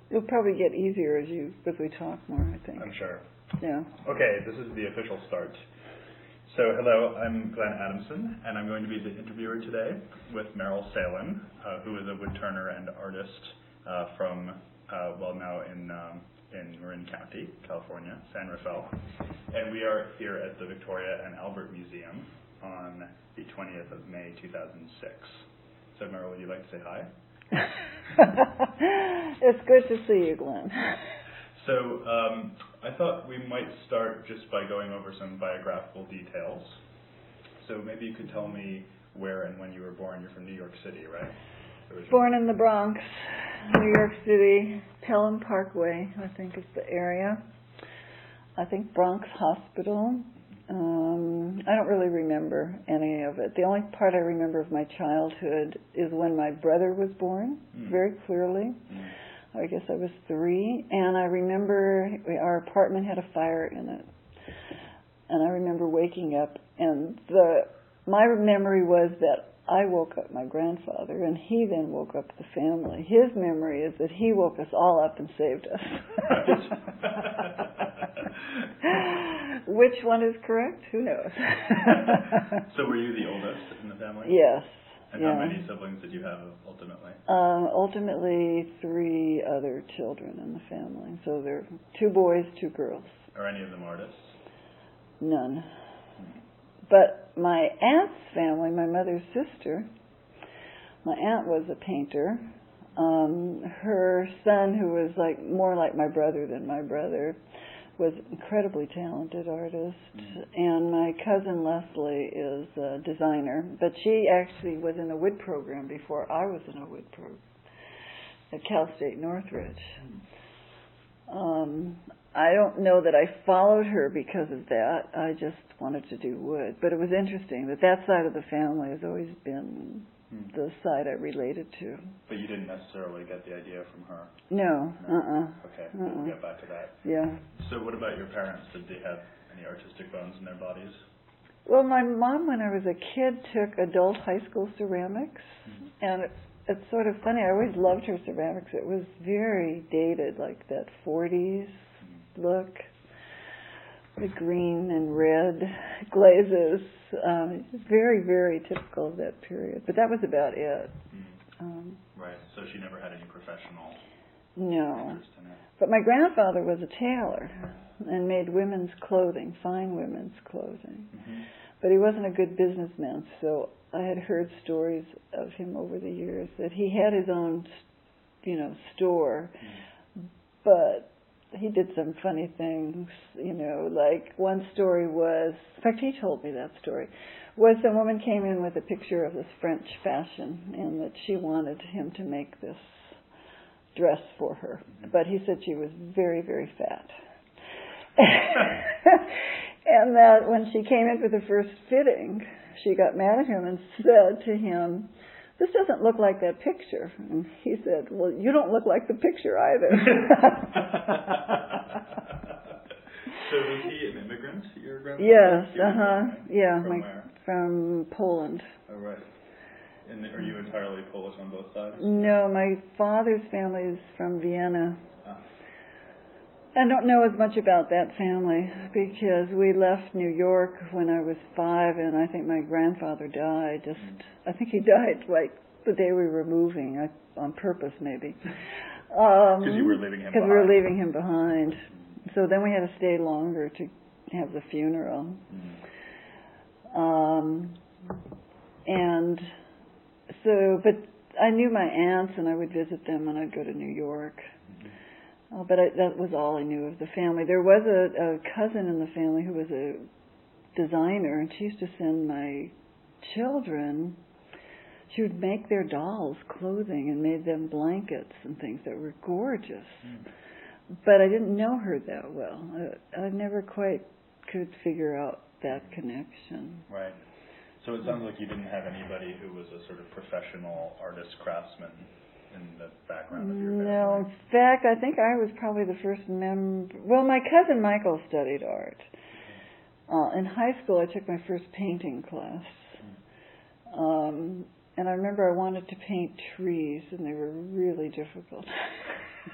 It'll probably get easier as we talk more, I think. I'm sure. Yeah. Okay, this is the official start. So, hello, I'm Glenn Adamson, and I'm going to be the interviewer today with Meryl Salen, who is a woodturner and artist from, now in Marin County, California, San Rafael. And we are here at the Victoria and Albert Museum on the 20th of May, 2006. So, Meryl, would you like to say hi? It's good to see you, Glenn. So, I thought we might start just by going over some biographical details. So maybe you could tell me where and when you were born. You're from New York City, right? Born in the Bronx, New York City, Pelham Parkway, I think is the area. I think Bronx Hospital. I don't really remember any of it. The only part I remember of my childhood is when my brother was born, very clearly. I guess I was 3, and I remember our apartment had a fire in it. And I remember waking up, and my memory was that I woke up my grandfather, and he then woke up the family. His memory is that he woke us all up and saved us. Which one is correct? Who knows? So were you the oldest in the family? Yes. And how many siblings did you have ultimately? Ultimately, 3 other children in the family. So there are 2 boys, 2 girls. Are any of them artists? None. But my aunt's family, my mother's sister, my aunt was a painter. Her son, who was more like my brother than my brother, was an incredibly talented artist. And my cousin Leslie is a designer, but she actually was in a wood program before I was in a wood program at Cal State Northridge. I don't know that I followed her because of that. I just wanted to do wood. But it was interesting that side of the family has always been the side I related to. But you didn't necessarily get the idea from her? No. Okay, we'll get back to that. Yeah. So what about your parents? Did they have any artistic bones in their bodies? Well, my mom, when I was a kid, took adult high school ceramics. And it's sort of funny. I always loved her ceramics. It was very dated, like that 40s look. The green and red glazes. Very, very typical of that period. But that was about it. Right. So she never had any professional interest in it. But my grandfather was a tailor and made women's clothing, fine women's clothing. But he wasn't a good businessman, so I had heard stories of him over the years that he had his own, store, but he did some funny things, like one story was, in fact he told me that story, was a woman came in with a picture of this French fashion and that she wanted him to make this dress for her. But he said she was very, very fat. And that when she came in for the first fitting, she got mad at him and said to him, "This doesn't look like that picture." And he said, "Well, you don't look like the picture either." So was he an immigrant, your grandfather? Yes, yeah. From where? From Poland. Oh, right. And are you entirely Polish on both sides? No, my father's family is from Vienna. I don't know as much about that family because we left New York when I was 5, and I think my grandfather died. I think he died like the day we were moving, on purpose maybe. Because you were leaving him behind. Because we were leaving him behind. So then we had to stay longer to have the funeral. And so, but I knew my aunts, and I would visit them, and I'd go to New York. But that was all I knew of the family. There was a cousin in the family who was a designer, and she used to send my children, she would make their dolls clothing and made them blankets and things that were gorgeous. But I didn't know her that well. I never quite could figure out that connection. Right. So it sounds like you didn't have anybody who was a sort of professional artist, craftsman in the background of your family? No, in fact, I think I was probably the first member. Well, my cousin Michael studied art. In high school, I took my first painting class. And I remember I wanted to paint trees, and they were really difficult.